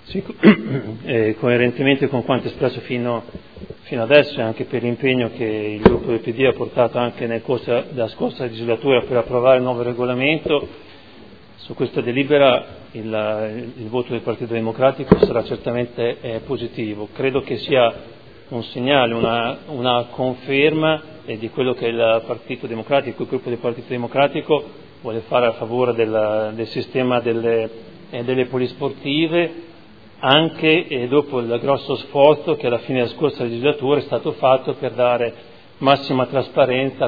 Sì, coerentemente con quanto espresso fino adesso e anche per l'impegno che il gruppo del PD ha portato anche nel corso della scorsa legislatura per approvare il nuovo regolamento, su questa delibera il voto del Partito Democratico sarà certamente positivo. Credo che sia un segnale, una conferma di quello che il Partito Democratico, il gruppo del Partito Democratico vuole fare a favore del sistema delle polisportive, anche dopo il grosso sforzo che alla fine della scorsa legislatura è stato fatto per dare massima trasparenza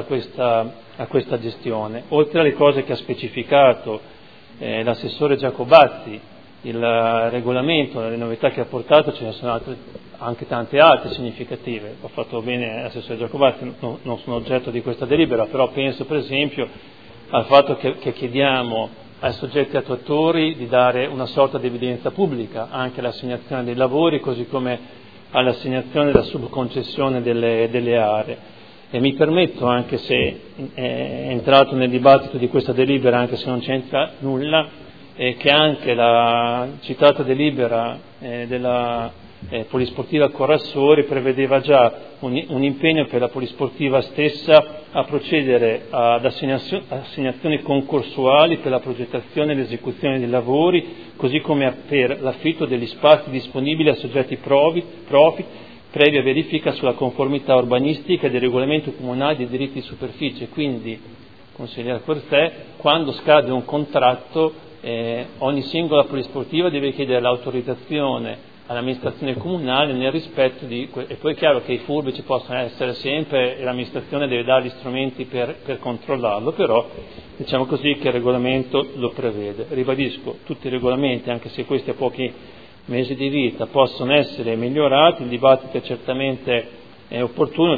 a questa gestione. Oltre alle cose che ha specificato l'assessore Giacobazzi, il regolamento, le novità che ha portato, ce ne sono anche tante altre significative. Ho fatto bene l'assessore Giacobazzi, non sono oggetto di questa delibera, però penso per esempio al fatto che chiediamo ai soggetti attuatori di dare una sorta di evidenza pubblica anche all'assegnazione dei lavori, così come all'assegnazione della subconcessione delle aree. E mi permetto, anche se è entrato nel dibattito di questa delibera, anche se non c'entra nulla, che anche la citata delibera della polisportiva Corrassori prevedeva già un impegno per la polisportiva stessa a procedere ad assegnazioni concorsuali per la progettazione e l'esecuzione dei lavori, così come per l'affitto degli spazi disponibili a soggetti profit, previa verifica sulla conformità urbanistica e del regolamento comunale dei diritti di superficie. Quindi, consigliere Cortè, quando scade un contratto ogni singola polisportiva deve chiedere l'autorizzazione all'amministrazione comunale nel rispetto e poi è chiaro che i furbi ci possono essere sempre e l'amministrazione deve dare gli strumenti per controllarlo, però diciamo così che il regolamento lo prevede. Ribadisco, tutti i regolamenti, anche se questi a pochi mesi di vita, possono essere migliorati, il dibattito è certamente opportuno,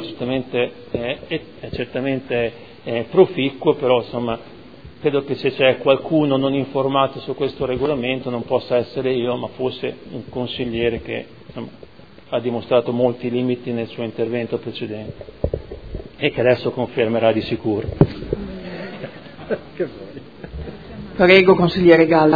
è certamente proficuo, però insomma credo che se c'è qualcuno non informato su questo regolamento non possa essere io, ma forse un consigliere che ha dimostrato molti limiti nel suo intervento precedente e che adesso confermerà di sicuro. Prego, consigliere Galla.